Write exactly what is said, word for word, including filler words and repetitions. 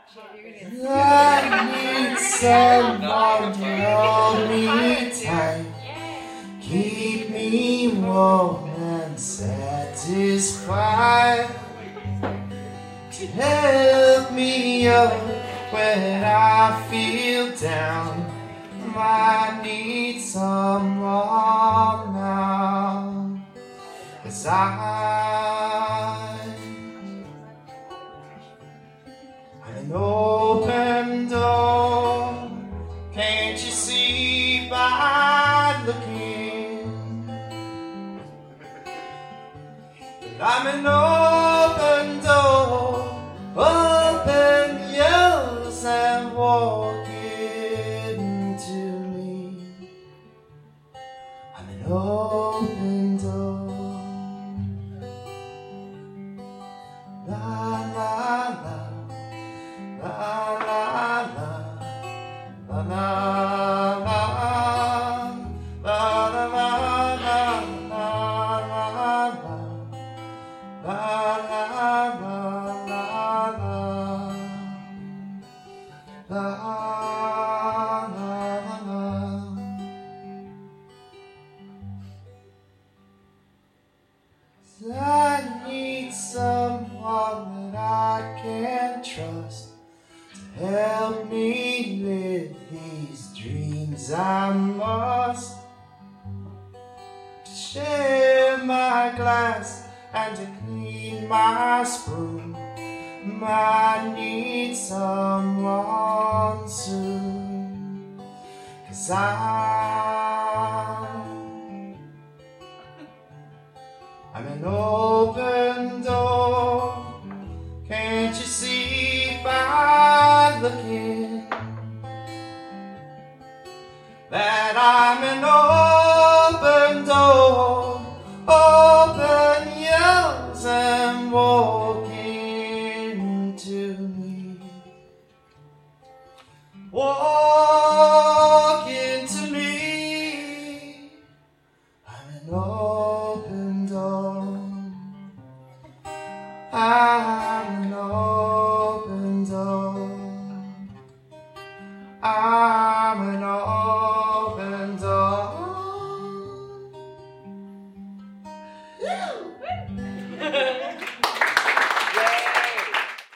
I need someone to hold me tight, keep me warm and satisfied, to help me up when I feel down. I need someone now, 'cause I, I'm an open door. Can't you see by looking that I'm an open door? Open yours and walk into me. I'm an open door. La la la, la la la, la la la, la la la la, la la la, la la la, la la la. I need someone that I can trust to help me live these dreams I must, to share my glass and to clean my spoon. I need someone soon, 'cause I, I'm an open door. Can't you see by looking that I'm an open door? Open yours and walk into me. Walk into me. I'm an open door. I'm an open door. I'm an open door.